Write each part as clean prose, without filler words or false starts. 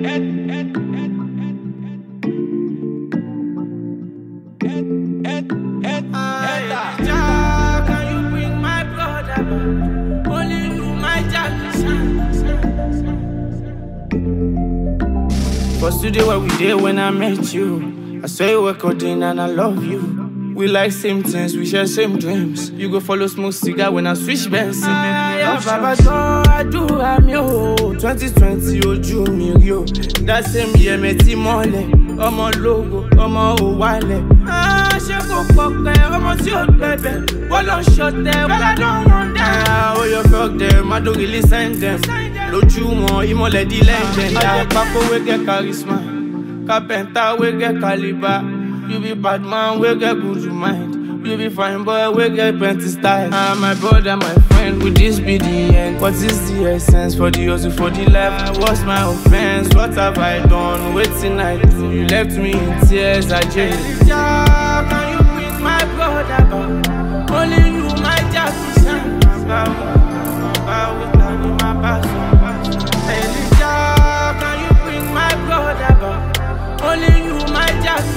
Can you bring my brother back? Only you, my Jackie. Was today where we did when I met you. I saw you were coding and I love you. We like same things, we share same dreams. You go follow smoke cigar when I switch bands. Baba God, I do am yo. 2020 ojú mi rí o. That same year me ti mọ́lẹ̀. Ọmọ logo, ọmọ òwálẹ̀. Ṣé kò pọ̀pẹ́, ọmọ tí ó gbẹ̀bẹ̀. Wọ́n lọ ṣọ̀tẹ̀, well I don't want that. Oh you fuck them, I don't really send them. Lójú wọn, ìmọ̀lẹ̀ di legend. Àjẹpákó wey get charisma. Carpenter wey get caliber. You be bad man, we get good mind. You be fine boy, we get plenty style. My brother, my friend, with this be the end. What is the essence for the hustle, for the life? What's my offense? What have I done? Waiting I do. You left me in tears, I jail. Elijah, can you bring my brother back? Only you, my Jackie. Elijah, can you bring my brother back? Only you, my Jackie.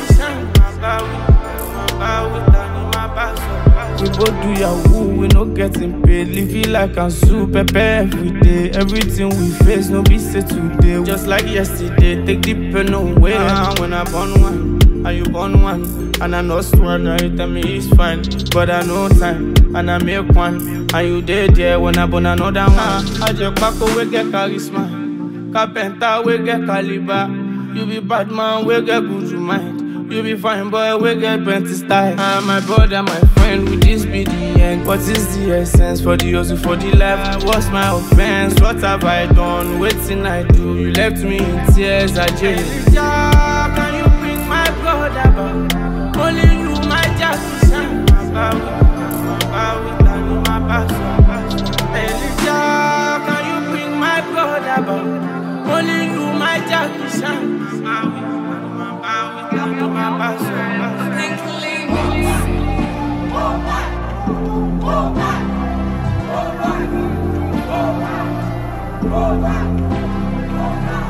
We both do Yahoo, we no getting paid. Live it like I'm super every day. Everything we face, no be say today. Just like yesterday, take the pen away. When I born one, and you born one, and I know one, and you tell me it's fine. But I know time, and I make one, and you dead there when I born another one. I just pack away, get charisma. Carpenter, we get caliber. You be bad man, we get good mind. You be fine boy, we get plenty style. My brother, my friend, with this be the end. What is the essence for the hustle, for the life? What's my offense? What have I done? Waiting I do. You left me in tears, I jail. Elijah, can you bring my brother back? Only you, my Jackie. Elijah, can you bring my brother back? Only you, my Jackie. Go back.